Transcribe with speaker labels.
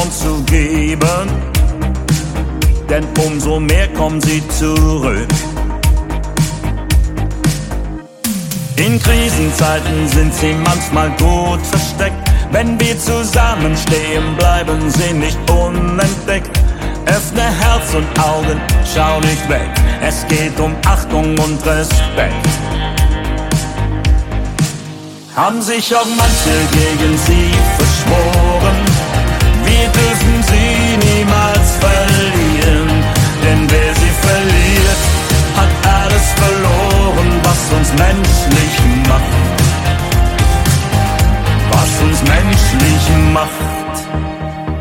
Speaker 1: und zu geben, denn umso mehr kommen sie zurück. In Krisenzeiten sind sie manchmal gut versteckt. Wenn wir zusammenstehen, bleiben sie nicht unentdeckt. Öffne Herz und Augen, schau nicht weg. Es geht um Achtung und Respekt. Haben sich auch manche gegen sie verschworen. Wir dürfen sie niemals verlieren.